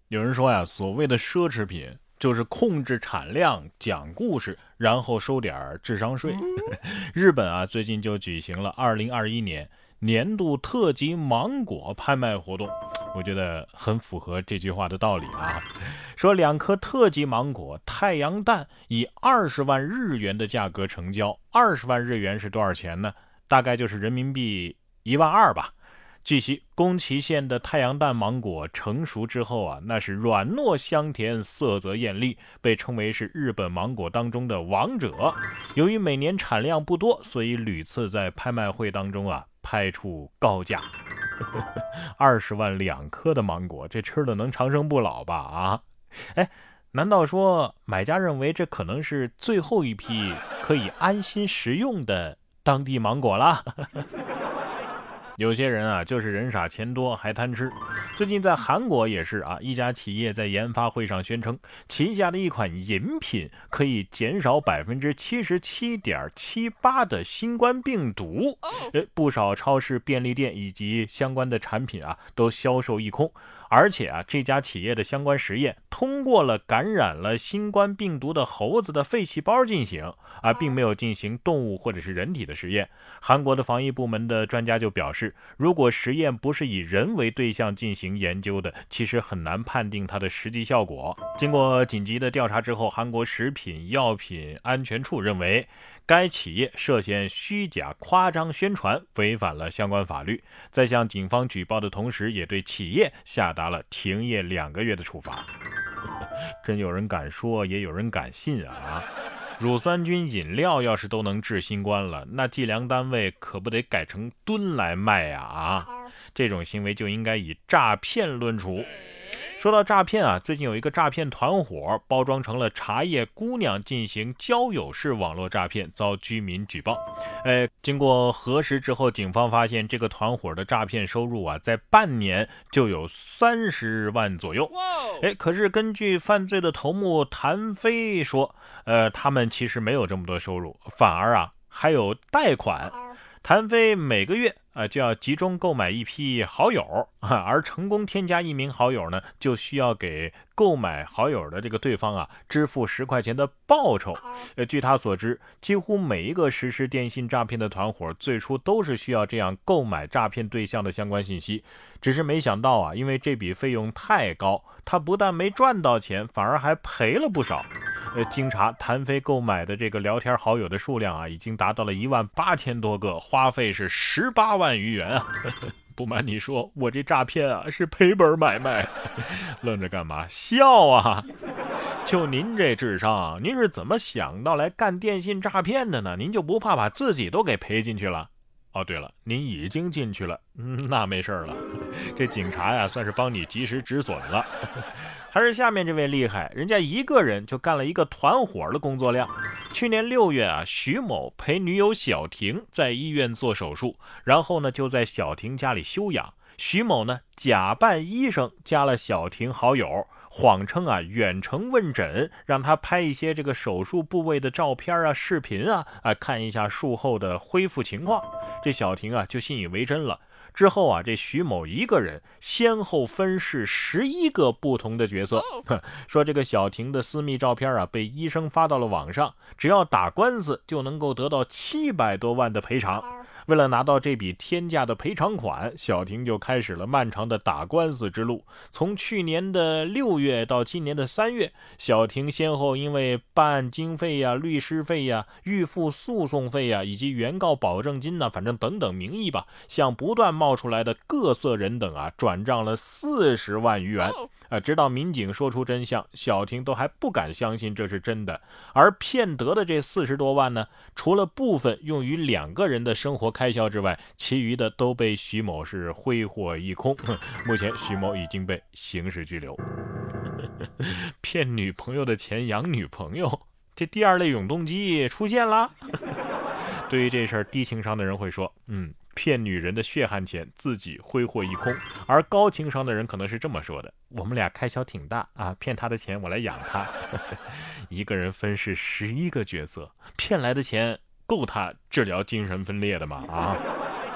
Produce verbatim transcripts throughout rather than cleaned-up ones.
有人说呀，所谓的奢侈品就是控制产量、讲故事，然后收点智商税。日本啊，最近就举行了二零二一年年度特级芒果拍卖活动，我觉得很符合这句话的道理啊。说两颗特级芒果太阳蛋以二十万日元的价格成交，二十万日元是多少钱呢？大概就是人民币一万二吧。据悉，宫崎县的太阳蛋芒果成熟之后啊，那是软糯香甜，色泽艳丽，被称为是日本芒果当中的王者。由于每年产量不多，所以屡次在拍卖会当中啊拍出高价。二十万两颗的芒果，这吃了能长生不老吧？啊，哎，难道说买家认为这可能是最后一批可以安心食用的当地芒果啦？有些人啊，就是人傻钱多还贪吃。最近在韩国也是啊，一家企业在研发会上宣称，旗下的一款饮品可以减少百分之七十七点七八的新冠病毒。呃，不少超市、便利店以及相关的产品啊，都销售一空。而且啊，这家企业的相关实验通过了感染了新冠病毒的猴子的肺细胞进行啊，并没有进行动物或者是人体的实验。韩国的防疫部门的专家就表示，如果实验不是以人为对象进行研究的，其实很难判定它的实际效果。经过紧急的调查之后，韩国食品药品安全处认为该企业涉嫌虚假夸张宣传，违反了相关法律。在向警方举报的同时，也对企业下达了停业两个月的处罚。真有人敢说，也有人敢信啊！乳酸菌饮料要是都能治新冠了，那计量单位可不得改成吨来卖呀！啊，这种行为就应该以诈骗论处。说到诈骗啊，最近有一个诈骗团伙包装成了茶叶姑娘进行交友式网络诈骗，遭居民举报。呃，经过核实之后，警方发现这个团伙的诈骗收入啊，在半年就有三十万左右。哎，可是根据犯罪的头目谭飞说，呃，他们其实没有这么多收入，反而啊还有贷款。谭飞每个月啊、呃、就要集中购买一批好友啊，而成功添加一名好友呢，就需要给购买好友的这个对方啊支付十块钱的报酬。呃，据他所知，几乎每一个实施电信诈骗的团伙最初都是需要这样购买诈骗对象的相关信息，只是没想到啊，因为这笔费用太高，他不但没赚到钱，反而还赔了不少。呃，经查，谭飞购买的这个聊天好友的数量啊，已经达到了一万八千多个，花费是十八万余元啊！不瞒你说，我这诈骗啊是赔本买卖。愣着干嘛？笑啊！就您这智商，您是怎么想到来干电信诈骗的呢？您就不怕把自己都给赔进去了？哦，对了，您已经进去了，嗯，那没事了。这警察呀，算是帮你及时止损了。还是下面这位厉害，人家一个人就干了一个团伙的工作量。去年六月啊，徐某陪女友小婷在医院做手术，然后呢就在小婷家里休养。徐某呢假扮医生加了小婷好友，谎称啊远程问诊，让他拍一些这个手术部位的照片啊、视频啊，啊看一下术后的恢复情况。这小婷啊就信以为真了。之后啊，这徐某一个人先后分饰十一个不同的角色，说这个小婷的私密照片啊被医生发到了网上，只要打官司就能够得到七百多万的赔偿。为了拿到这笔天价的赔偿款，小婷就开始了漫长的打官司之路。从去年的六月到今年的三月，小婷先后因为办案经费呀、律师费呀、预付诉讼费呀，以及原告保证金呢，反正等等名义吧，向不断冒出来的各色人等啊转账了四十万余元。啊，直到民警说出真相，小婷都还不敢相信这是真的。而骗得的这四十多万呢，除了部分用于两个人的生活开销之外，其余的都被徐某是挥霍一空。目前徐某已经被刑事拘留。骗女朋友的钱养女朋友，这第二类永动机出现了。对于这事儿，低情商的人会说，嗯，骗女人的血汗钱自己挥霍一空。而高情商的人可能是这么说的，我们俩开销挺大啊，骗她的钱我来养她。一个人分饰十一个角色，骗来的钱够他治疗精神分裂的吗？啊！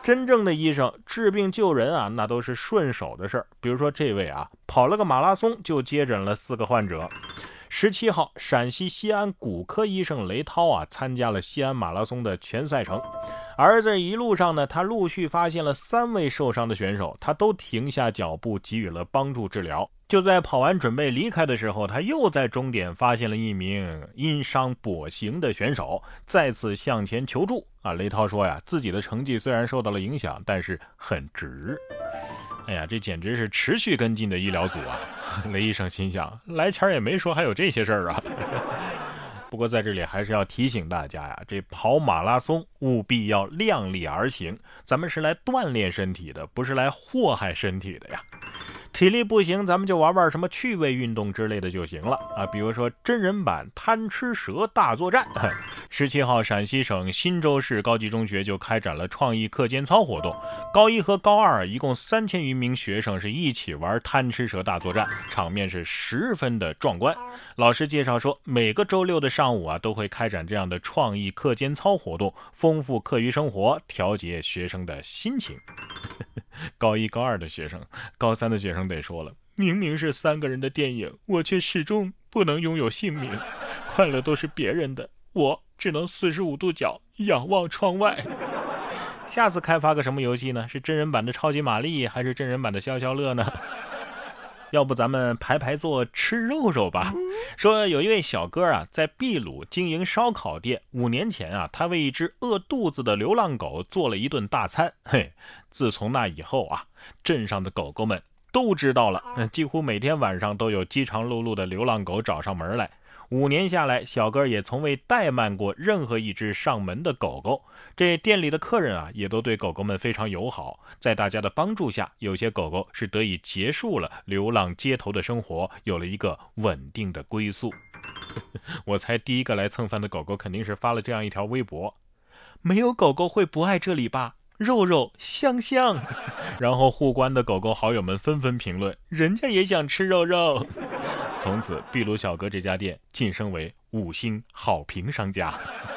真正的医生治病救人啊，那都是顺手的事儿。比如说这位啊，跑了个马拉松就接诊了四个患者。十七号，陕西西安骨科医生雷涛啊，参加了西安马拉松的全赛程。而在一路上呢，他陆续发现了三位受伤的选手，他都停下脚步给予了帮助治疗。就在跑完准备离开的时候，他又在终点发现了一名因伤跛行的选手，再次向前求助啊。雷涛说呀，自己的成绩虽然受到了影响，但是很值。哎呀，这简直是持续跟进的医疗组啊！雷医生心想，来前也没说还有这些事儿啊。不过在这里还是要提醒大家呀，这跑马拉松务必要量力而行，咱们是来锻炼身体的，不是来祸害身体的呀。体力不行，咱们就玩玩什么趣味运动之类的就行了啊，比如说真人版贪吃蛇大作战。十七号，陕西省忻州市高级中学就开展了创意课间操活动，高一和高二一共三千余名学生是一起玩贪吃蛇大作战，场面是十分的壮观。老师介绍说，每个周六的上午啊，都会开展这样的创意课间操活动，丰富课余生活，调节学生的心情。高一高二的学生，高三的学生得说了，明明是三个人的电影，我却始终不能拥有姓名，快乐都是别人的，我只能四十五度角仰望窗外。下次开发个什么游戏呢？是真人版的超级玛丽，还是真人版的消消乐呢？要不咱们排排坐吃肉肉吧。说有一位小哥啊，在秘鲁经营烧烤店，五年前啊，他为一只饿肚子的流浪狗做了一顿大餐。嘿，自从那以后啊，镇上的狗狗们都知道了，几乎每天晚上都有饥肠辘辘的流浪狗找上门来。五年下来，小哥也从未怠慢过任何一只上门的狗狗。这店里的客人啊，也都对狗狗们非常友好。在大家的帮助下，有些狗狗是得以结束了流浪街头的生活，有了一个稳定的归宿。我猜第一个来蹭饭的狗狗肯定是发了这样一条微博：没有狗狗会不爱这里吧？肉肉香香。然后互关的狗狗好友们纷纷评论，人家也想吃肉肉。从此秘鲁小哥这家店晋升为五星好评商家。